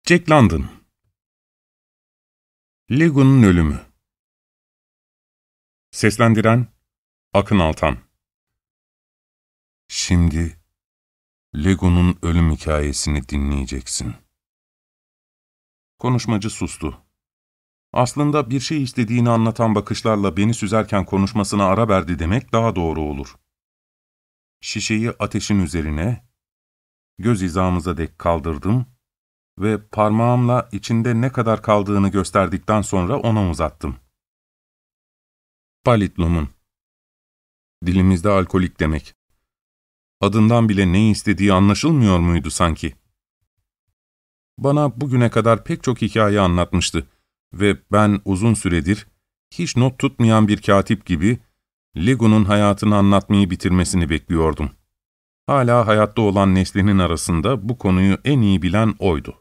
Jack London. Lego'nun ölümü. Seslendiren Akın Altan. Şimdi Lego'nun ölüm hikayesini dinleyeceksin. Konuşmacı sustu. Aslında bir şey istediğini anlatan bakışlarla beni süzerken konuşmasına ara verdi demek daha doğru olur. Şişeyi ateşin üzerine, göz hizamıza dek kaldırdım ve parmağımla içinde ne kadar kaldığını gösterdikten sonra ona uzattım. Palitlum'un. Dilimizde alkolik demek. Adından bile ne istediği anlaşılmıyor muydu sanki? Bana bugüne kadar pek çok hikaye anlatmıştı ve ben uzun süredir hiç not tutmayan bir katip gibi Lego'nun hayatını anlatmayı bitirmesini bekliyordum. Hala hayatta olan neslinin arasında bu konuyu en iyi bilen oydu.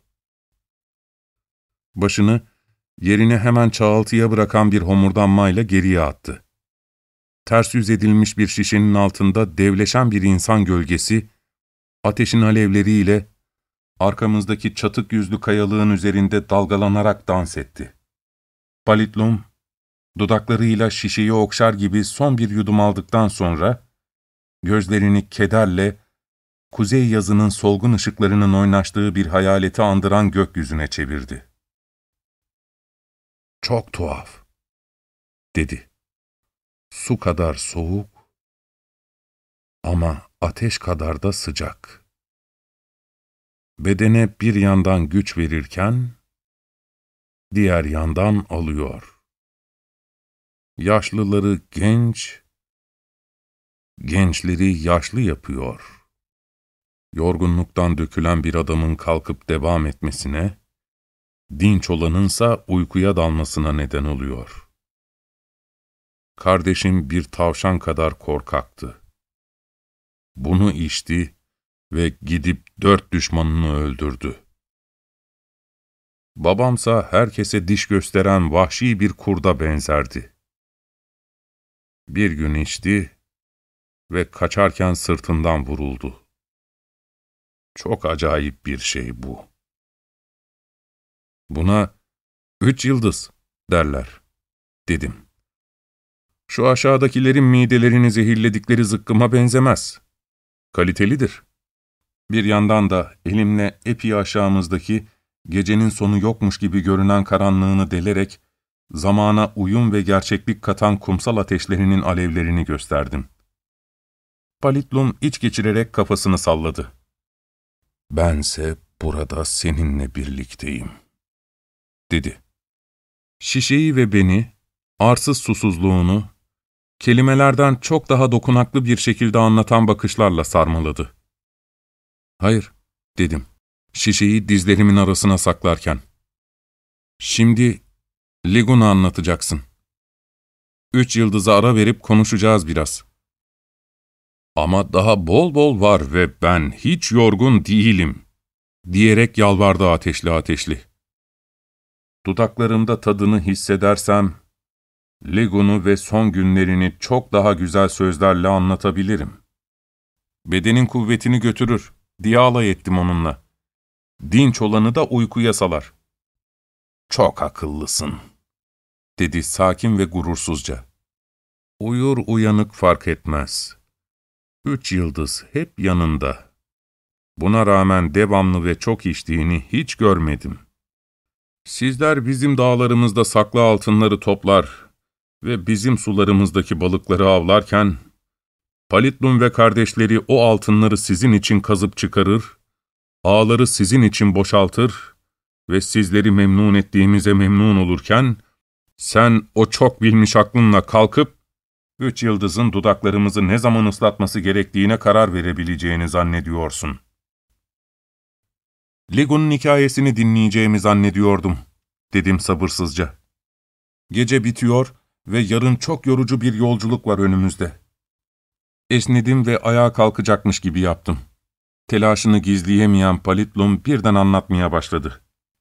Başını yerine hemen çağaltıya bırakan bir homurdanmayla geriye attı. Ters yüz edilmiş bir şişenin altında devleşen bir insan gölgesi, ateşin alevleriyle arkamızdaki çatık yüzlü kayalığın üzerinde dalgalanarak dans etti. Palitlum, dudaklarıyla şişeyi okşar gibi son bir yudum aldıktan sonra, gözlerini kederle, kuzey yazının solgun ışıklarının oynaştığı bir hayaleti andıran gökyüzüne çevirdi. "Çok tuhaf," dedi. "Su kadar soğuk ama ateş kadar da sıcak. Bedene bir yandan güç verirken, diğer yandan alıyor. Yaşlıları genç, gençleri yaşlı yapıyor. Yorgunluktan dökülen bir adamın kalkıp devam etmesine, dinç olanınsa uykuya dalmasına neden oluyor. Kardeşim bir tavşan kadar korkaktı. Bunu içti ve gidip 4 düşmanını öldürdü. Babamsa herkese diş gösteren vahşi bir kurda benzerdi. Bir gün içti ve kaçarken sırtından vuruldu. Çok acayip bir şey bu. Buna 3 yıldız derler, dedim. Şu aşağıdakilerin midelerini zehirledikleri zıkkıma benzemez. Kalitelidir. Bir yandan da elimle epey aşağımızdaki gecenin sonu yokmuş gibi görünen karanlığını delerek, zamana uyum ve gerçeklik katan kumsal ateşlerinin alevlerini gösterdim. Palitlum iç geçirerek kafasını salladı. "Bense burada seninle birlikteyim," dedi. Şişeyi ve beni, arsız susuzluğunu, kelimelerden çok daha dokunaklı bir şekilde anlatan bakışlarla sarmaladı. "Hayır," dedim, şişeyi dizlerimin arasına saklarken. "Şimdi Lego'nu anlatacaksın. 3 yıldıza ara verip konuşacağız biraz. Ama daha bol bol var ve ben hiç yorgun değilim," diyerek yalvardı ateşli ateşli. Dudaklarımda tadını hissedersem, Lego'nu ve son günlerini çok daha güzel sözlerle anlatabilirim. Bedenin kuvvetini götürür diye alay ettim onunla. Dinç olanı da uykuya salar. "Çok akıllısın," dedi sakin ve gurursuzca. "Uyur uyanık fark etmez. 3 yıldız hep yanında. Buna rağmen devamlı ve çok içtiğini hiç görmedim. Sizler bizim dağlarımızda saklı altınları toplar ve bizim sularımızdaki balıkları avlarken, Palitlum ve kardeşleri o altınları sizin için kazıp çıkarır, ağları sizin için boşaltır ve sizleri memnun ettiğimize memnun olurken, sen o çok bilmiş aklınla kalkıp, 3 yıldızın dudaklarımızı ne zaman ıslatması gerektiğine karar verebileceğini zannediyorsun." "Lego'nun hikayesini dinleyeceğimi zannediyordum," dedim sabırsızca. "Gece bitiyor ve yarın çok yorucu bir yolculuk var önümüzde." Esnedim ve ayağa kalkacakmış gibi yaptım. Telaşını gizleyemeyen Palitlum birden anlatmaya başladı.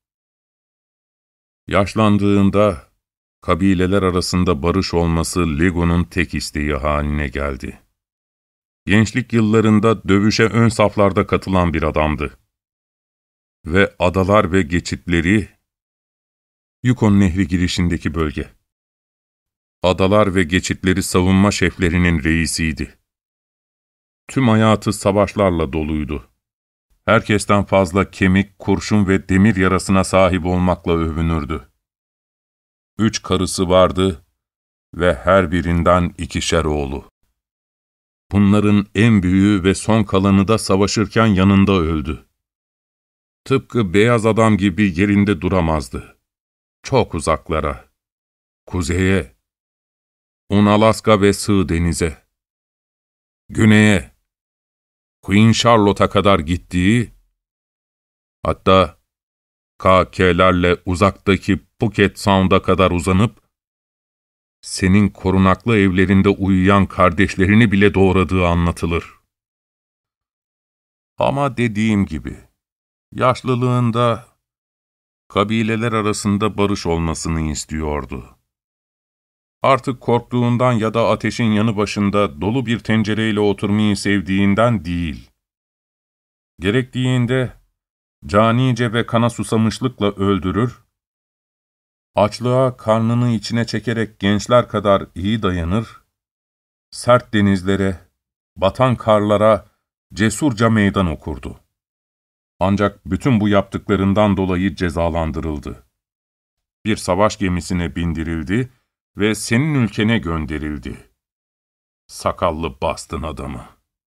Yaşlandığında, kabileler arasında barış olması Lego'nun tek isteği haline geldi. Gençlik yıllarında dövüşe ön saflarda katılan bir adamdı. ve adalar ve geçitleri, Yukon Nehri girişindeki bölge. Adalar ve geçitleri savunma şeflerinin reisiydi. Tüm hayatı savaşlarla doluydu. Herkesten fazla kemik, kurşun ve demir yarasına sahip olmakla övünürdü. 3 karısı vardı ve her birinden 2'şer oğlu. Bunların en büyüğü ve son kalanı da savaşırken yanında öldü. Tıpkı beyaz adam gibi yerinde duramazdı. Çok uzaklara, kuzeye, Unalaska ve Sığ Deniz'e, güneye, Queen Charlotte'a kadar gittiği, hatta KK'lerle uzaktaki Phuket Sound'a kadar uzanıp, senin korunaklı evlerinde uyuyan kardeşlerini bile doğradığı anlatılır. Ama dediğim gibi, yaşlılığında kabileler arasında barış olmasını istiyordu. Artık korktuğundan ya da ateşin yanı başında dolu bir tencereyle oturmayı sevdiğinden değil. Gerektiğinde canice ve kana susamışlıkla öldürür, açlığa karnını içine çekerek gençler kadar iyi dayanır, sert denizlere, batan karlara cesurca meydan okurdu. Ancak bütün bu yaptıklarından dolayı cezalandırıldı. Bir savaş gemisine bindirildi ve senin ülkene gönderildi. Sakallı Boston adamı.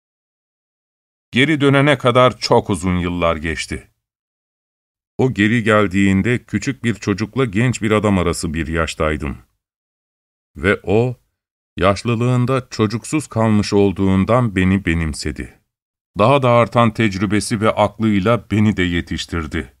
Geri dönene kadar çok uzun yıllar geçti. O geri geldiğinde küçük bir çocukla genç bir adam arası bir yaştaydım. Ve o, yaşlılığında çocuksuz kalmış olduğundan beni benimsedi. Daha da artan tecrübesi ve aklıyla beni de yetiştirdi.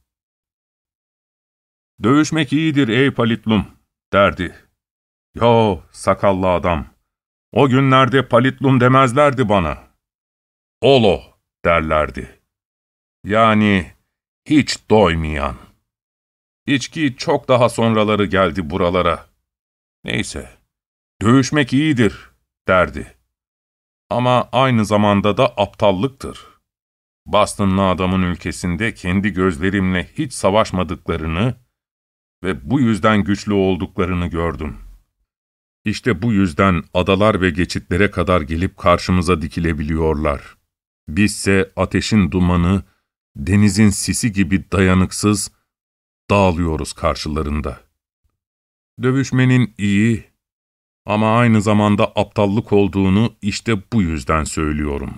"Dövüşmek iyidir ey Palitlum," derdi. "Yo, sakallı adam, o günlerde Palitlum demezlerdi bana. Olo derlerdi. Yani hiç doymayan. İçki çok daha sonraları geldi buralara. Neyse, dövüşmek iyidir derdi. Ama aynı zamanda da aptallıktır. Bostonlı adamın ülkesinde kendi gözlerimle hiç savaşmadıklarını ve bu yüzden güçlü olduklarını gördüm. İşte bu yüzden adalar ve geçitlere kadar gelip karşımıza dikilebiliyorlar. Bizse ateşin dumanı, denizin sisi gibi dayanıksız dağılıyoruz karşılarında. Dövüşmenin iyi ama aynı zamanda aptallık olduğunu işte bu yüzden söylüyorum.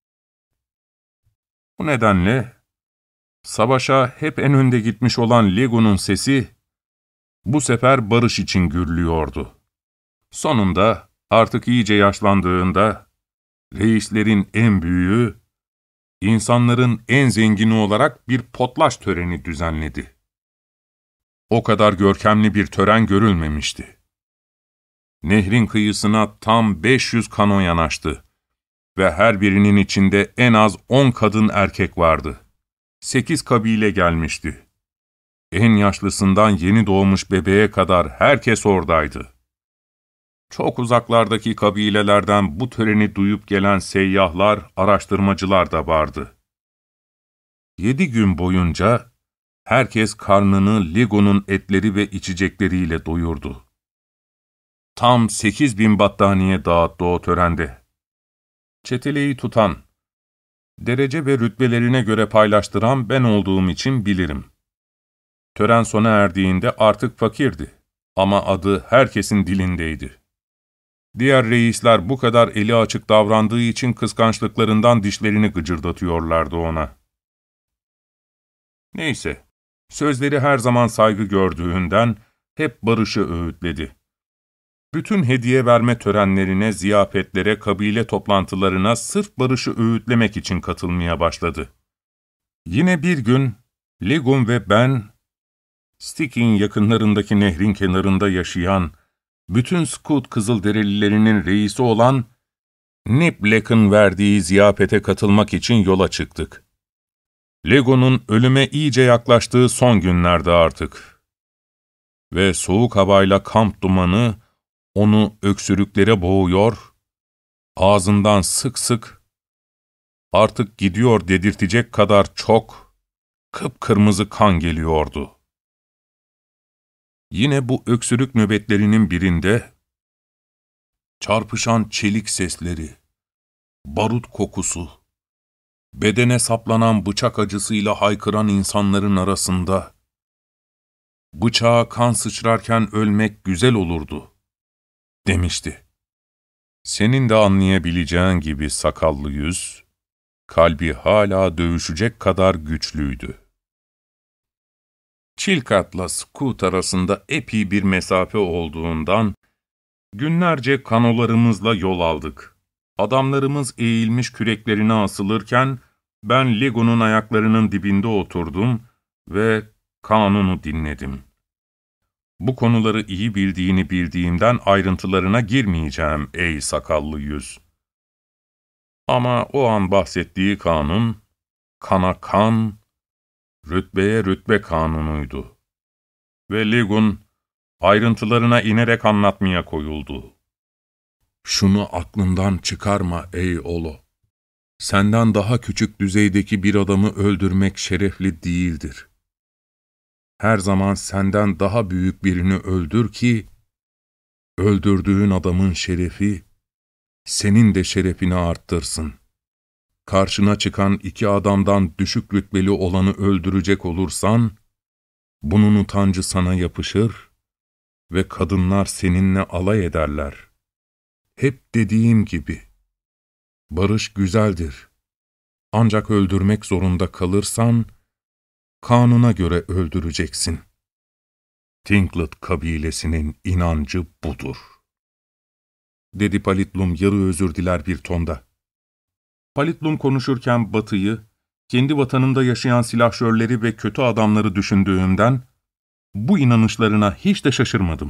Bu nedenle savaşa hep en önde gitmiş olan Lego'nun sesi bu sefer barış için gürlüyordu. Sonunda artık iyice yaşlandığında reislerin en büyüğü, insanların en zengini olarak bir potlaş töreni düzenledi. O kadar görkemli bir tören görülmemişti. Nehrin kıyısına tam 500 kano yanaştı ve her birinin içinde en az 10 kadın erkek vardı. 8 kabile gelmişti. En yaşlısından yeni doğmuş bebeğe kadar herkes oradaydı. Çok uzaklardaki kabilelerden bu töreni duyup gelen seyyahlar, araştırmacılar da vardı. 7 gün boyunca herkes karnını Lego'nun etleri ve içecekleriyle doyurdu. Tam 8.000 battaniye dağıttı o törende. Çeteleyi tutan, derece ve rütbelerine göre paylaştıran ben olduğum için bilirim. Tören sona erdiğinde artık fakirdi ama adı herkesin dilindeydi. Diğer reisler bu kadar eli açık davrandığı için kıskançlıklarından dişlerini gıcırdatıyorlardı ona. Neyse, sözleri her zaman saygı gördüğünden hep barışı öğütledi. Bütün hediye verme törenlerine, ziyafetlere, kabile toplantılarına sırf barışı öğütlemek için katılmaya başladı. Yine bir gün Legum ve ben, Stick'in yakınlarındaki nehrin kenarında yaşayan, bütün Scout Kızılderililerinin reisi olan Nip Black'ın verdiği ziyafete katılmak için yola çıktık. Lego'nun ölüme iyice yaklaştığı son günlerde artık. Ve soğuk havayla kamp dumanı onu öksürüklere boğuyor, ağzından sık sık, artık gidiyor dedirtecek kadar çok, kıpkırmızı kan geliyordu. Yine bu öksürük nöbetlerinin birinde, çarpışan çelik sesleri, barut kokusu, bedene saplanan bıçak acısıyla haykıran insanların arasında, bıçağa kan sıçrarken ölmek güzel olurdu, demişti. Senin de anlayabileceğin gibi sakallı yüz, kalbi hala dövüşecek kadar güçlüydü. Chilcot'la Scoot arasında epey bir mesafe olduğundan, günlerce kanolarımızla yol aldık. Adamlarımız eğilmiş küreklerine asılırken, ben Lego'nun ayaklarının dibinde oturdum ve kanunu dinledim. Bu konuları iyi bildiğini bildiğimden ayrıntılarına girmeyeceğim ey sakallı yüz. Ama o an bahsettiği kanun, kana kan, rütbeye rütbe kanunuydu. Ve Legon, ayrıntılarına inerek anlatmaya koyuldu. Şunu aklından çıkarma ey Olo. Senden daha küçük düzeydeki bir adamı öldürmek şerefli değildir. Her zaman senden daha büyük birini öldür ki, öldürdüğün adamın şerefi, senin de şerefini arttırsın. Karşına çıkan iki adamdan düşük rütbeli olanı öldürecek olursan, bunun utancı sana yapışır ve kadınlar seninle alay ederler. Hep dediğim gibi, barış güzeldir. Ancak öldürmek zorunda kalırsan, kanuna göre öldüreceksin. Tlingit kabilesinin inancı budur, dedi Palitlum yarı özür diler bir tonda. Palitlum konuşurken Batı'yı, kendi vatanında yaşayan silahşörleri ve kötü adamları düşündüğümden, bu inanışlarına hiç de şaşırmadım.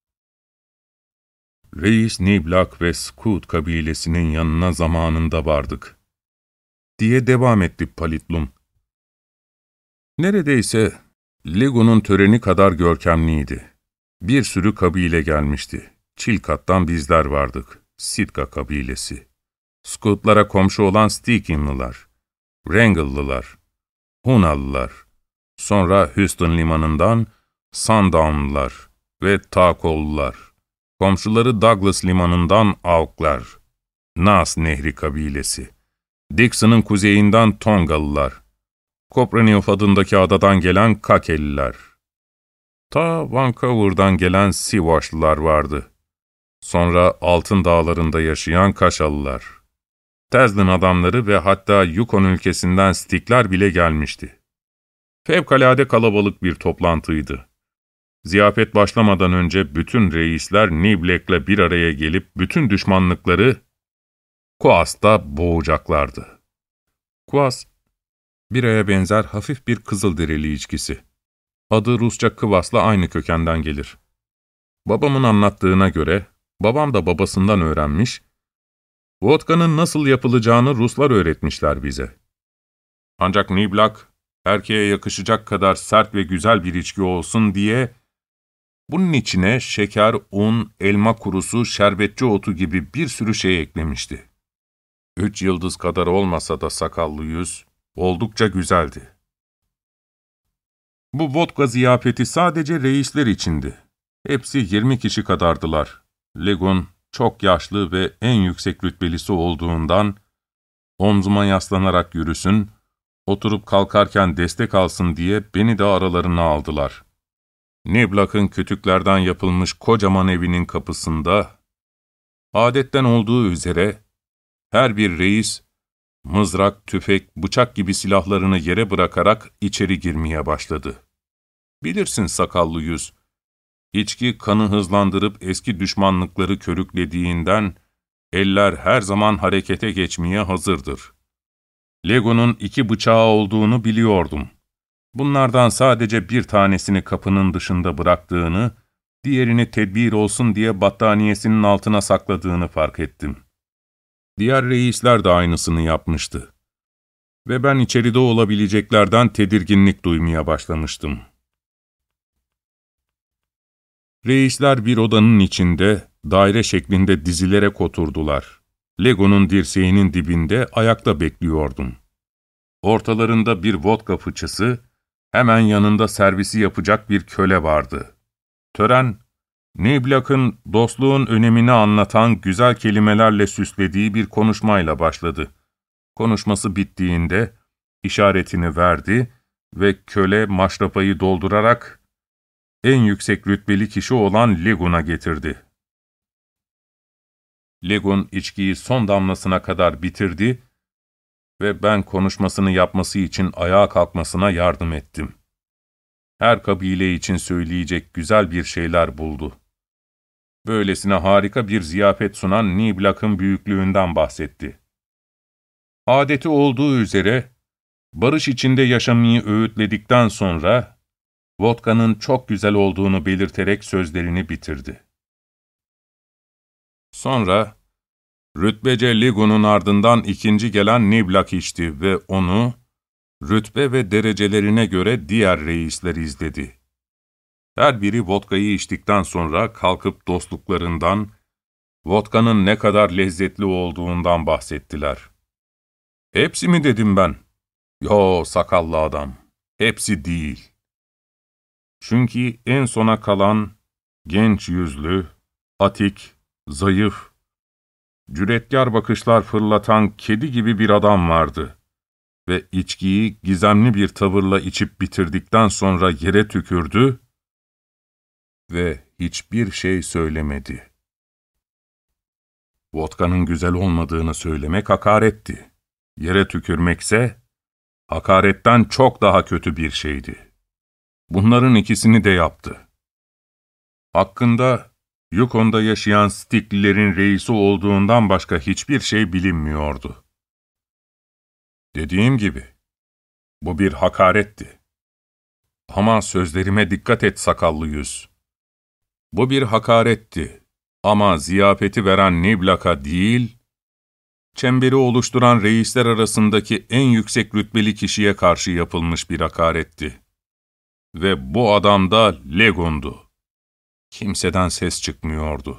Reis Niblak ve Scoot kabilesinin yanına zamanında vardık, diye devam etti Palitlum. Neredeyse Lego'nun töreni kadar görkemliydi. Bir sürü kabile gelmişti. Chilcot'tan bizler vardık, Sitka kabilesi. Scoot'lara komşu olan Steekin'lılar, Wrangle'lılar, Hunalılar, sonra Houston limanından Sundown'lılar ve Takollular, komşuları Douglas limanından Auklar, Nass Nehri kabilesi, Dixon'ın kuzeyinden Tongalılar, Kopreniuf adındaki adadan gelen Kakeliler, ta Vancouver'dan gelen Siwash'lılar vardı. Sonra Altın Dağları'nda yaşayan Kaşalılar, Tezlin adamları ve hatta Yukon ülkesinden Stikler bile gelmişti. Fevkalade kalabalık bir toplantıydı. Ziyafet başlamadan önce bütün reisler Niblak'le bir araya gelip bütün düşmanlıkları Quas'ta boğacaklardı. Quas, biraya benzer hafif bir kızılderili içkisi. Adı Rusça kıvasla aynı kökenden gelir. Babamın anlattığına göre, babam da babasından öğrenmiş, vodka'nın nasıl yapılacağını Ruslar öğretmişler bize. Ancak Niblak, erkeğe yakışacak kadar sert ve güzel bir içki olsun diye, bunun içine şeker, un, elma kurusu, şerbetçi otu gibi bir sürü şey eklemişti. 3 yıldız kadar olmasa da sakallı yüz, oldukça güzeldi. Bu vodka ziyafeti sadece reisler içindi. Hepsi 20 kişi kadardılar. Legon çok yaşlı ve en yüksek rütbelisi olduğundan, omzuma yaslanarak yürüsün, oturup kalkarken destek alsın diye beni de aralarına aldılar. Niblak'ın kütüklerden yapılmış kocaman evinin kapısında, adetten olduğu üzere, her bir reis, mızrak, tüfek, bıçak gibi silahlarını yere bırakarak içeri girmeye başladı. Bilirsin sakallı yüz, içki kanı hızlandırıp eski düşmanlıkları körüklediğinden, eller her zaman harekete geçmeye hazırdır. Lego'nun 2 bıçağı olduğunu biliyordum. Bunlardan sadece bir tanesini kapının dışında bıraktığını, diğerini tedbir olsun diye battaniyesinin altına sakladığını fark ettim. Diğer reisler de aynısını yapmıştı. Ve ben içeride olabileceklerden tedirginlik duymaya başlamıştım. Reisler bir odanın içinde, daire şeklinde dizilerek oturdular. Lego'nun dirseğinin dibinde ayakta bekliyordum. Ortalarında bir vodka fıçısı, Hemen yanında servisi yapacak bir köle vardı. Tören, Niblak'ın dostluğun önemini anlatan güzel kelimelerle süslediği bir konuşmayla başladı. Konuşması bittiğinde işaretini verdi ve köle maşrapayı doldurarak en yüksek rütbeli kişi olan Legun'a getirdi. Legun içkiyi son damlasına kadar bitirdi ve ben konuşmasını yapması için ayağa kalkmasına yardım ettim. Her kabile için söyleyecek güzel bir şeyler buldu. Böylesine harika bir ziyafet sunan Niblak'ın büyüklüğünden bahsetti. Adeti olduğu üzere, barış içinde yaşamayı öğütledikten sonra, vodka'nın çok güzel olduğunu belirterek sözlerini bitirdi. Sonra, rütbece Legun'un ardından ikinci gelen Niblak içti ve onu, rütbe ve derecelerine göre diğer reisler izledi. Her biri vodkayı içtikten sonra kalkıp dostluklarından, vodkanın ne kadar lezzetli olduğundan bahsettiler. Hepsi mi dedim ben? Yo sakallı adam, hepsi değil. Çünkü en sona kalan, genç yüzlü, atik, zayıf, cüretkar bakışlar fırlatan kedi gibi bir adam vardı. Ve içkiyi gizemli bir tavırla içip bitirdikten sonra yere tükürdü ve hiçbir şey söylemedi. Vodka'nın güzel olmadığını söylemek hakaretti. Yere tükürmekse, hakaretten çok daha kötü bir şeydi. Bunların ikisini de yaptı. Hakkında, Yukon'da yaşayan Stiklilerin reisi olduğundan başka hiçbir şey bilinmiyordu. Dediğim gibi, bu bir hakaretti. Ama sözlerime dikkat et sakallı yüz. Bu bir hakaretti ama ziyafeti veren Niblak'a değil, çemberi oluşturan reisler arasındaki en yüksek rütbeli kişiye karşı yapılmış bir hakaretti. Ve bu adam da Legun'du. Kimseden ses çıkmıyordu.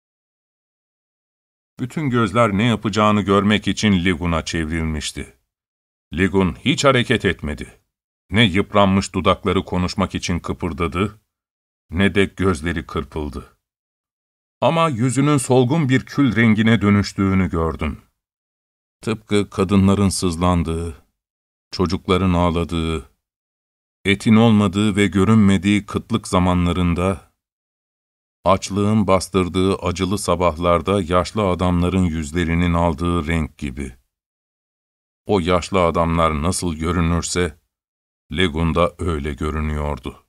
Bütün gözler ne yapacağını görmek için Legun'a çevrilmişti. Legun hiç hareket etmedi. Ne yıpranmış dudakları konuşmak için kıpırdadı, ne de gözleri kırpıldı. Ama yüzünün solgun bir kül rengine dönüştüğünü gördüm. Tıpkı kadınların sızlandığı, çocukların ağladığı, etin olmadığı ve görünmediği kıtlık zamanlarında, açlığın bastırdığı acılı sabahlarda yaşlı adamların yüzlerinin aldığı renk gibi. O yaşlı adamlar nasıl görünürse, Legun da öyle görünüyordu.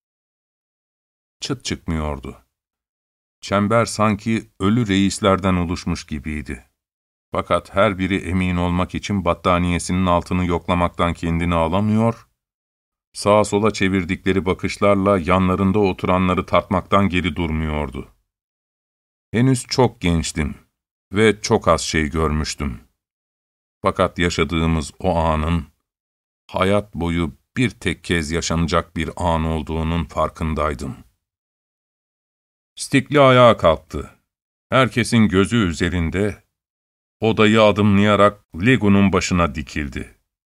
Çıt çıkmıyordu. Çember sanki ölü reislerden oluşmuş gibiydi. Fakat her biri emin olmak için battaniyesinin altını yoklamaktan kendini alamıyor, sağa sola çevirdikleri bakışlarla yanlarında oturanları tartmaktan geri durmuyordu. Henüz çok gençtim ve çok az şey görmüştüm. Fakat yaşadığımız o anın, hayat boyu bir tek kez yaşanacak bir an olduğunun farkındaydım. Stikli ayağa kalktı. Herkesin gözü üzerinde, odayı adımlayarak Legun'un başına dikildi.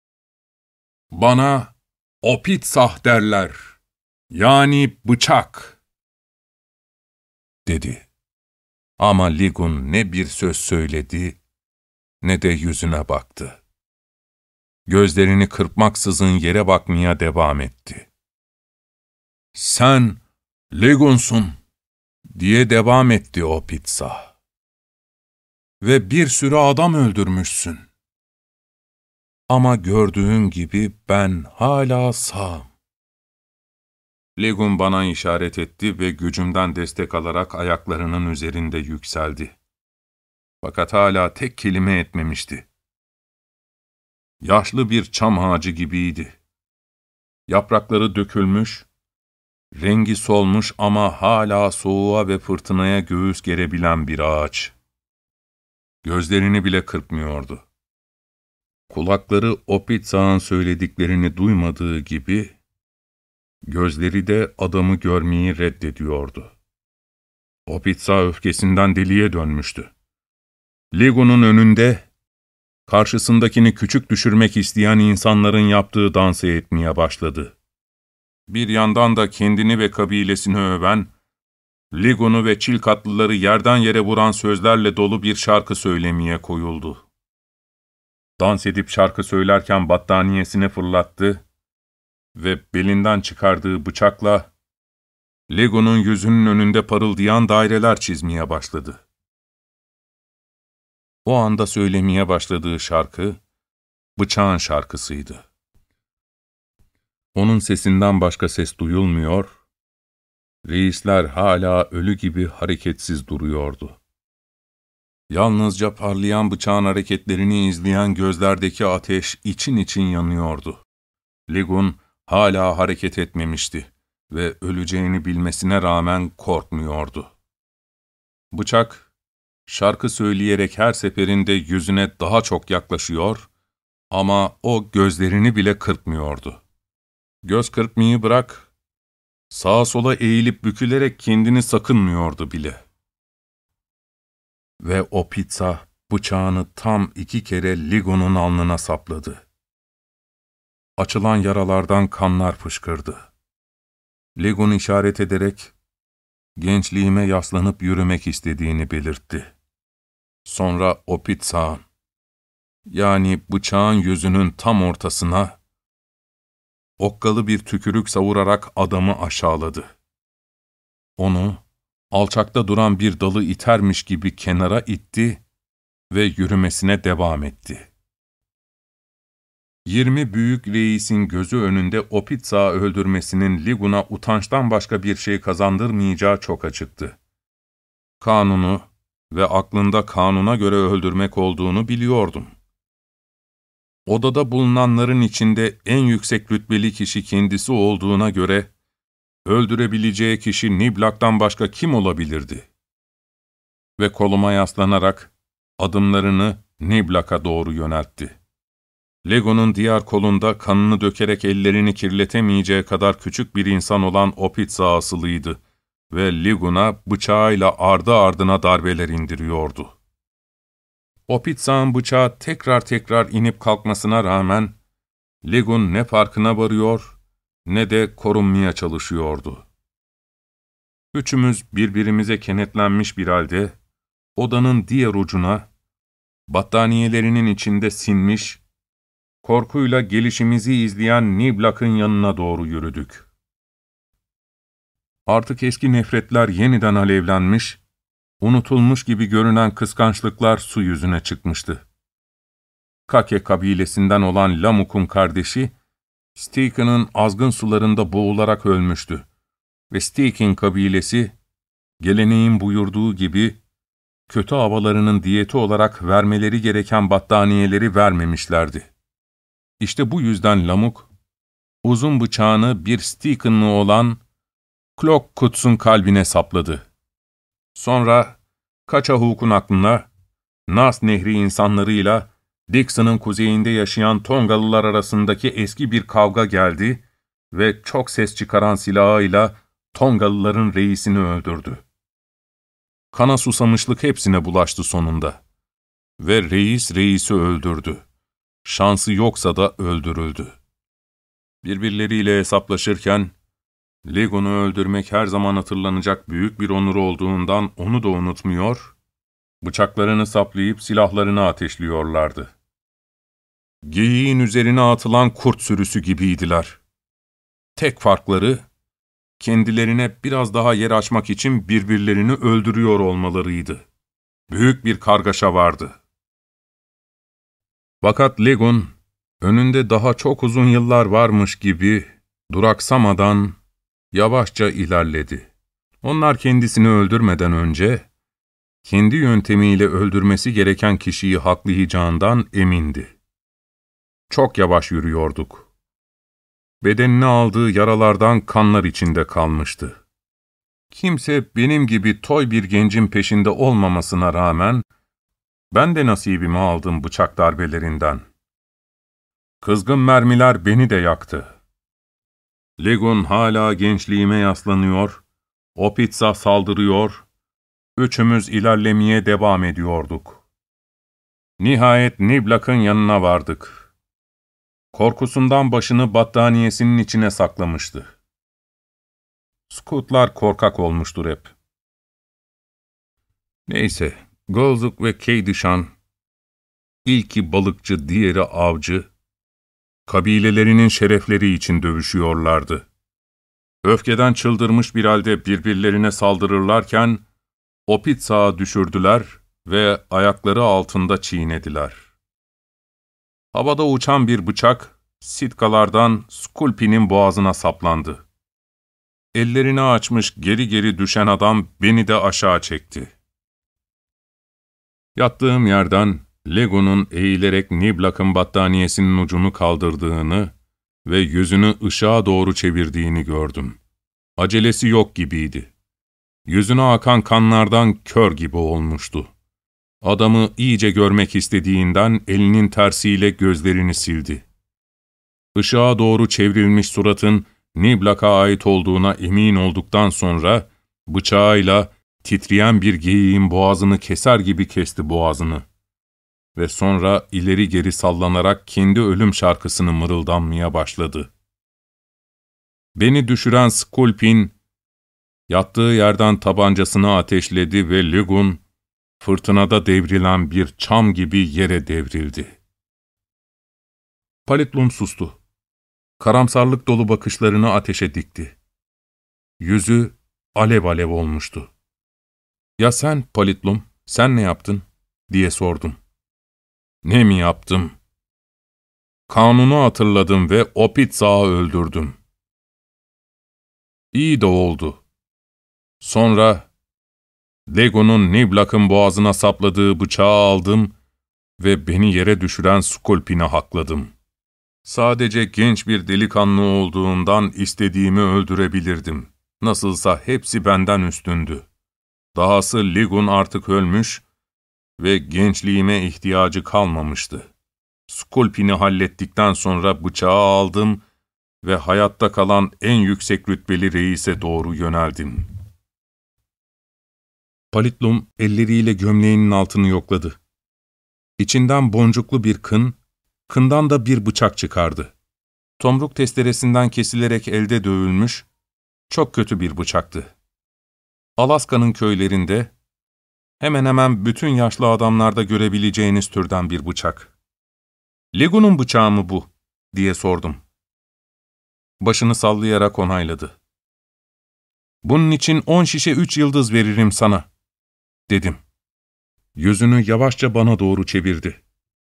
"Bana opitsah derler, yani bıçak," dedi. Ama Legun ne bir söz söyledi, ne de yüzüne baktı. Gözlerini kırpmaksızın yere bakmaya devam etti. "Sen Legun'sun," diye devam etti opitsah. "Ve bir sürü adam öldürmüşsün. Ama gördüğün gibi ben hala sağım." Legun bana işaret etti ve gücümden destek alarak ayaklarının üzerinde yükseldi. Fakat hala tek kelime etmemişti. Yaşlı bir çam ağacı gibiydi. Yaprakları dökülmüş, rengi solmuş ama hala soğuğa ve fırtınaya göğüs gerebilen bir ağaç. Gözlerini bile kırpmıyordu. Kulakları opitsah'ın söylediklerini duymadığı gibi, gözleri de adamı görmeyi reddediyordu. Opitsah öfkesinden deliye dönmüştü. Legun'un önünde, karşısındakini küçük düşürmek isteyen insanların yaptığı dansı etmeye başladı. Bir yandan da kendini ve kabilesini öven, Ligun'u ve Çilkatlıları yerden yere vuran sözlerle dolu bir şarkı söylemeye koyuldu. Dans edip şarkı söylerken battaniyesini fırlattı ve belinden çıkardığı bıçakla Ligun'un yüzünün önünde parıldayan daireler çizmeye başladı. O anda söylemeye başladığı şarkı, bıçağın şarkısıydı. Onun sesinden başka ses duyulmuyor, reisler hala ölü gibi hareketsiz duruyordu. Yalnızca parlayan bıçağın hareketlerini izleyen gözlerdeki ateş için için yanıyordu. Ligun hala hareket etmemişti ve öleceğini bilmesine rağmen korkmuyordu. Bıçak, şarkı söyleyerek her seferinde yüzüne daha çok yaklaşıyor ama o gözlerini bile kırpmıyordu. Göz kırpmayı bırak, sağa sola eğilip bükülerek kendini sakınmıyordu bile. Ve o pizza bıçağını tam 2 kere Ligun'un alnına sapladı. Açılan yaralardan kanlar fışkırdı. Ligun işaret ederek gençliğime yaslanıp yürümek istediğini belirtti. Sonra o pizza, yani bıçağın yüzünün tam ortasına, okkalı bir tükürük savurarak adamı aşağıladı. Onu, alçakta duran bir dalı itermiş gibi kenara itti ve yürümesine devam etti. 20 büyük reisin gözü önünde o pizza öldürmesinin Ligun'a utançtan başka bir şey kazandırmayacağı çok açıktı. Kanunu ve aklında kanuna göre öldürmek olduğunu biliyordum. Odada bulunanların içinde en yüksek rütbeli kişi kendisi olduğuna göre, öldürebileceği kişi Niblak'tan başka kim olabilirdi? Ve koluma yaslanarak adımlarını Niblak'a doğru yöneltti. Lego'nun diğer kolunda kanını dökerek ellerini kirletemeyeceği kadar küçük bir insan olan o pizza asılıydı ve Ligun'a bıçağıyla ardı ardına darbeler indiriyordu. O pizzanın bıçağı tekrar tekrar inip kalkmasına rağmen Ligun ne farkına varıyor ne de korunmaya çalışıyordu. Üçümüz birbirimize kenetlenmiş bir halde odanın diğer ucuna, battaniyelerinin içinde sinmiş, korkuyla gelişimizi izleyen Niblak'ın yanına doğru yürüdük. Artık eski nefretler yeniden alevlenmiş, unutulmuş gibi görünen kıskançlıklar su yüzüne çıkmıştı. Kake kabilesinden olan Lamuk'un kardeşi, Steakin'in azgın sularında boğularak ölmüştü ve Steakin kabilesi, geleneğin buyurduğu gibi, kötü havalarının diyeti olarak vermeleri gereken battaniyeleri vermemişlerdi. İşte bu yüzden Lamuk, uzun bıçağını bir Steakin'lı olan Klokkuts'un kalbine sapladı. Sonra, Kaçahuk'un aklına, Nas Nehri insanlarıyla Dixon'ın kuzeyinde yaşayan Tongalılar arasındaki eski bir kavga geldi ve çok ses çıkaran silahıyla Tongalıların reisini öldürdü. Kana susamışlık hepsine bulaştı sonunda. Ve reisi öldürdü. Şansı yoksa da öldürüldü. Birbirleriyle hesaplaşırken, Ligun'u öldürmek her zaman hatırlanacak büyük bir onur olduğundan onu da unutmuyor, bıçaklarını saplayıp silahlarını ateşliyorlardı. Geyiğin üzerine atılan kurt sürüsü gibiydiler. Tek farkları, kendilerine biraz daha yer açmak için birbirlerini öldürüyor olmalarıydı. Büyük bir kargaşa vardı. Fakat Ligun, önünde daha çok uzun yıllar varmış gibi duraksamadan yavaşça ilerledi. Onlar kendisini öldürmeden önce, kendi yöntemiyle öldürmesi gereken kişiyi haklayacağından emindi. Çok yavaş yürüyorduk. Bedenine aldığı yaralardan kanlar içinde kalmıştı. Kimse benim gibi toy bir gencin peşinde olmamasına rağmen, ben de nasibimi aldım bıçak darbelerinden. Kızgın mermiler beni de yaktı. Ligun hala gençliğime yaslanıyor, o pizza saldırıyor, üçümüz ilerlemeye devam ediyorduk. Nihayet Niblak'ın yanına vardık. Korkusundan başını battaniyesinin içine saklamıştı. Scoutlar korkak olmuştur hep. Neyse, Golzuk ve Keydişan, ilki balıkçı, diğeri avcı, kabilelerinin şerefleri için dövüşüyorlardı. Öfkeden çıldırmış bir halde birbirlerine saldırırlarken, Opit sağa düşürdüler ve ayakları altında çiğnediler. Havada uçan bir bıçak, Sitkalardan Skulpi'nin boğazına saplandı. Ellerini açmış geri geri düşen adam beni de aşağı çekti. Yattığım yerden Lego'nun eğilerek Niblak'ın battaniyesinin ucunu kaldırdığını ve yüzünü ışığa doğru çevirdiğini gördüm. Acelesi yok gibiydi. Yüzüne akan kanlardan kör gibi olmuştu. Adamı iyice görmek istediğinden elinin tersiyle gözlerini sildi. Işığa doğru çevrilmiş suratın Niblak'a ait olduğuna emin olduktan sonra bıçağıyla titreyen bir geyiğin boğazını keser gibi kesti boğazını. Ve sonra ileri geri sallanarak kendi ölüm şarkısını mırıldanmaya başladı. Beni düşüren Skulpin, yattığı yerden tabancasını ateşledi ve Legun, fırtınada devrilen bir çam gibi yere devrildi. Palitlum sustu. Karamsarlık dolu bakışlarını ateşe dikti. Yüzü alev alev olmuştu. ''Ya sen Palitlum, sen ne yaptın?'' diye sordum. ''Ne mi yaptım? Kanunu hatırladım ve Opitsa'yı öldürdüm. İyi de oldu. Sonra Lego'nun Niblak'ın boğazına sapladığı bıçağı aldım ve beni yere düşüren Skulpin'i hakladım. Sadece genç bir delikanlı olduğundan istediğimi öldürebilirdim. Nasılsa hepsi benden üstündü. Dahası Legon artık ölmüş ve gençliğime ihtiyacı kalmamıştı. Skulpin'i hallettikten sonra bıçağı aldım ve hayatta kalan en yüksek rütbeli reise doğru yöneldim. Palitlum elleriyle gömleğinin altını yokladı. İçinden boncuklu bir kın, kından da bir bıçak çıkardı. Tomruk testeresinden kesilerek elde dövülmüş, çok kötü bir bıçaktı. Alaska'nın köylerinde, hemen hemen bütün yaşlı adamlarda görebileceğiniz türden bir bıçak. ''Lego'nun bıçağı mı bu?'' diye sordum. Başını sallayarak onayladı. ''Bunun için 10 şişe 3 yıldız veririm sana.'' dedim. Yüzünü yavaşça bana doğru çevirdi.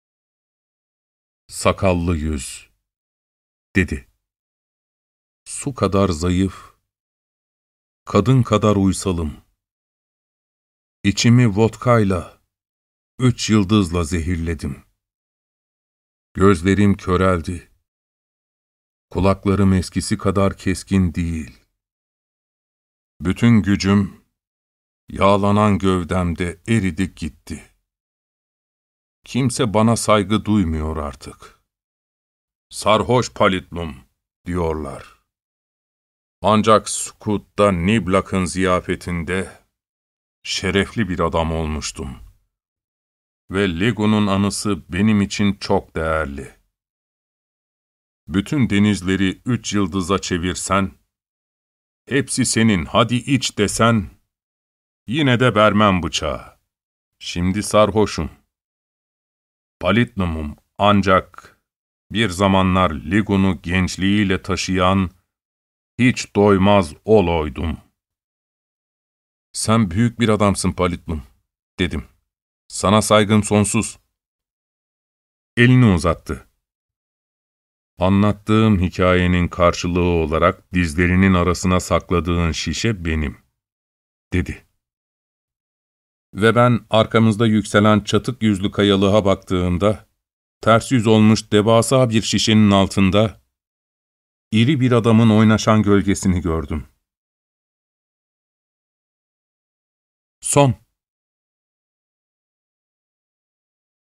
''Sakallı yüz.'' dedi. ''Su kadar zayıf, kadın kadar uysalım. İçimi vodkayla, 3 yıldızla zehirledim. Gözlerim köreldi. Kulaklarım eskisi kadar keskin değil. Bütün gücüm, yağlanan gövdemde eridi gitti. Kimse bana saygı duymuyor artık. Sarhoş Palitlum diyorlar. Ancak Skut'ta Niblak'ın ziyafetinde şerefli bir adam olmuştum. Ve Lego'nun anısı benim için çok değerli. Bütün denizleri 3 yıldıza çevirsen, hepsi senin, hadi iç desen, yine de vermem bıçağı. Şimdi sarhoşum. Palitlum'um, ancak bir zamanlar Lego'nu gençliğiyle taşıyan, hiç doymaz oloydum. ''Sen büyük bir adamsın Palitlum.'' dedim. ''Sana saygım sonsuz.'' Elini uzattı. ''Anlattığım hikayenin karşılığı olarak dizlerinin arasına sakladığın şişe benim.'' dedi. Ve ben arkamızda yükselen çatık yüzlü kayalığa baktığımda, ters yüz olmuş devasa bir şişenin altında, iri bir adamın oynaşan gölgesini gördüm. Son